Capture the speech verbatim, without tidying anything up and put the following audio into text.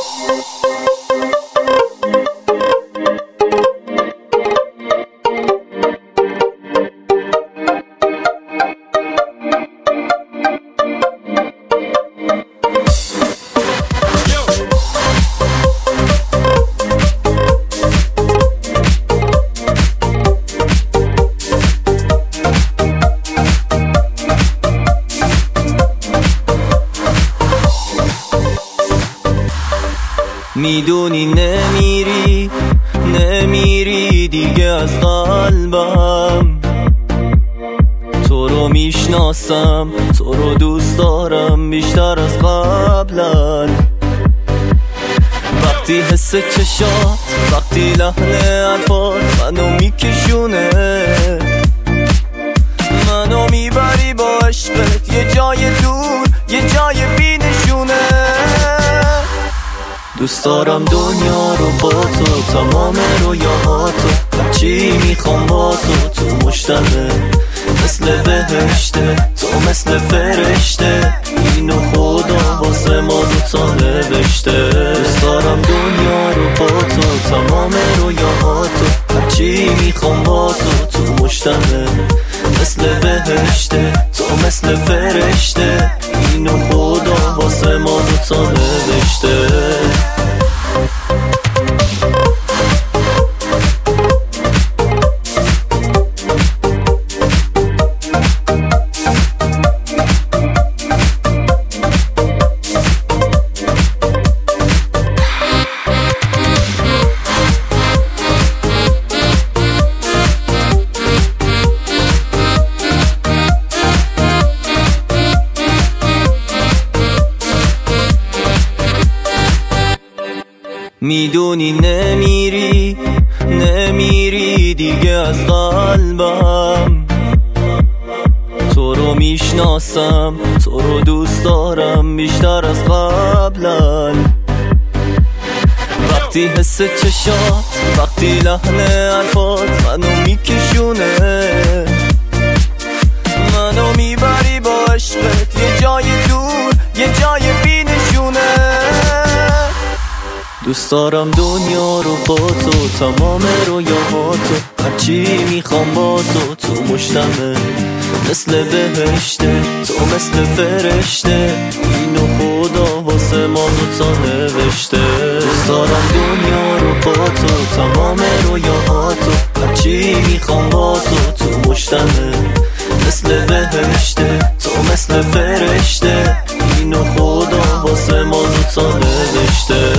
میدونی نمیری نمیری دیگه از قلبم، تو رو میشناسم، تو رو دوست دارم بیشتر از قبلا. وقتی حس چشات، وقتی لحن حرفات منو میکشونه، منو میبری با عشقت یه جای دور، یه جای بی نشونه. دوست دارم دنیا رو با تو، تمام رویاهاتو، هرچی میخوام با تو. تو مشتمه مثل بهشته، تو مثل فرشته، اینو خدا واسه ما دوتا نوشته. دوست دارم دنیا رو با تو، تمام رویاهاتو، هرچی میخوام با تو. تو مشتمه مثل بهشته، تو مثل فرشته، اینو خدا واسه ما دوتا نوشته. میدونی نمیری نمیری دیگه از قلبم، تو رو میشناسم، تو رو دوست دارم بیشتر از قبلا. وقتی حس چشات، وقتی لحن حرفات منو میکشونه، منو میبری با عشقت یه جای دور، یه جای بی نشونه. دوست دارم دنیا رو با تو، تمام رویاهاتو، هرچی میخوام با تو. تو مشتمه مثل بهشته، تو مثل فرشته، اینو خدا واسه ما دوتا نوشته. دوست دارم دنیا رو با تو، تمام رویاهاتو، هرچی میخوام با تو. تو مشتمه مثل بهشته، تو مثل فرشته، اینو خدا واسه ما دوتا نوشته.